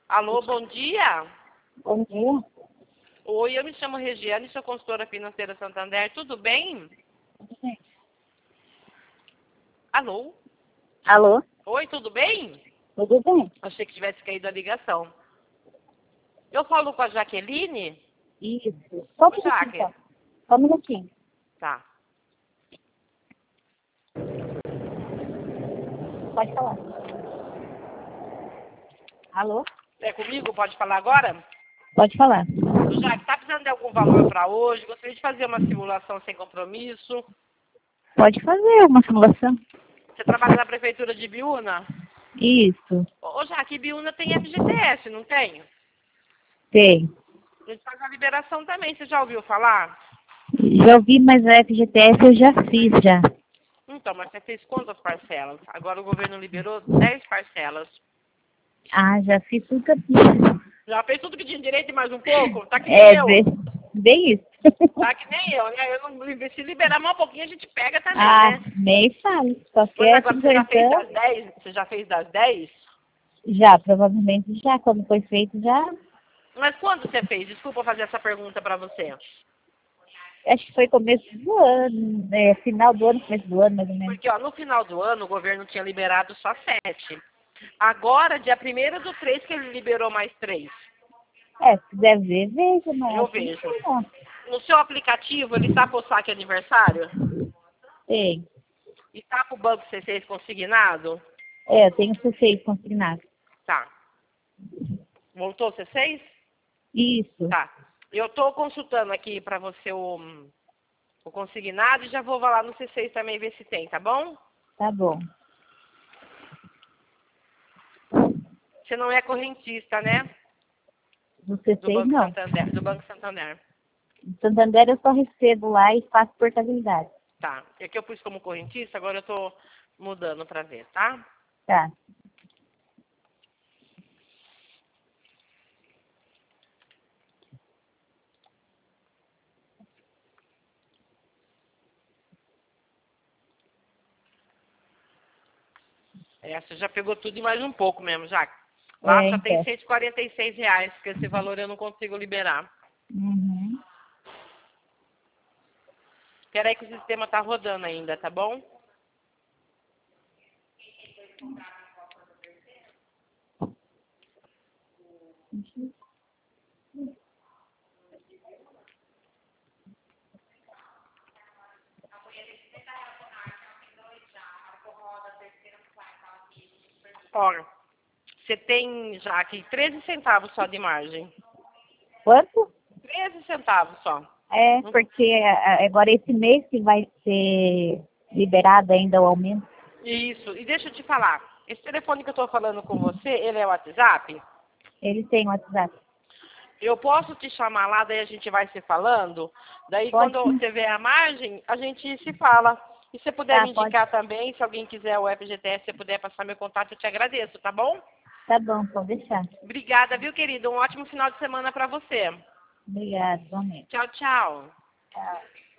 Alô, bom dia. Bom dia. Oi, eu me chamo Regiane, sou consultora financeira Santander. Tudo bem? Tudo bem. Alô? Alô? Oi, tudo bem? Tudo bem? Achei que tivesse caído a ligação. Eu falo com a Jaqueline? Isso. Só um Ô, minutinho, Jaque. só. Só um minutinho. Tá. Pode falar. Alô? É comigo? Pode falar agora? Pode falar. Ô, Jaque, tá precisando de algum valor para hoje? Gostaria de fazer uma simulação sem compromisso. Pode fazer uma simulação. Você trabalha na prefeitura de Biúna? Isso. Ô, Jaque, Biúna tem FGTS, não tem? Tem. A gente faz a liberação também, você já ouviu falar? Já ouvi, mas a FGTS eu já fiz já. Então, mas você fez quantas parcelas? Agora o governo liberou 10 parcelas. Ah, já fiz tudo que eu fiz. Já fez tudo que tinha direito e mais um pouco? Tá que nem eu. Bem isso. Tá que nem eu, né? Eu não, se liberar mais um pouquinho, a gente pega também, Ah, né? nem falo. Mas Qualquer agora você já fez sugestão, das 10? Você já fez das 10? já, provavelmente já. Quando foi feito, já. Mas quando você fez? Desculpa fazer essa pergunta pra você. Acho que foi começo do ano, final do ano, começo do ano, mais ou menos. Porque, ó, no final do ano, o governo tinha liberado só 7. Agora, dia 1º do 3, que ele liberou mais 3. Se quiser ver, veja, mas Eu acho que não vejo. tem, não. No seu aplicativo, ele tá pro saque aniversário? Tem. E tá pro banco C6 consignado? Eu tenho C6 consignado. Tá. Voltou o C6? Isso. Tá. Eu tô consultando aqui pra você o consignado e já vou lá no C6 também ver se tem, tá bom? Tá bom. Você não é correntista, né? No Do C6, Banco não. Santander. Do Banco Santander. No Santander eu só recebo lá e faço portabilidade. Tá. É que eu pus como correntista, agora eu tô mudando pra ver, tá? Tá. Você já pegou tudo e mais um pouco mesmo, já. Lá só tem Então. R$ 146, porque esse valor eu não consigo liberar. Uhum. Peraí que o sistema tá rodando ainda, tá bom? Ó, você tem já aqui 13 centavos só de margem. Quanto? 13 centavos só. Porque agora esse mês que vai ser liberado ainda o aumento. Isso. E deixa eu te falar. Esse telefone que eu tô falando com você, ele é o WhatsApp? Ele tem o WhatsApp. Eu posso te chamar lá, daí a gente vai se falando. Daí Pode quando sim. você vê a margem, a gente se fala. E se você puder Tá, me pode. indicar também, se alguém quiser o FGTS, se você puder passar meu contato, eu te agradeço, tá bom? Tá bom, pode deixar. Obrigada, viu, querido? Um ótimo final de semana pra você. Obrigada, igualmente. Tchau, tchau. Tchau.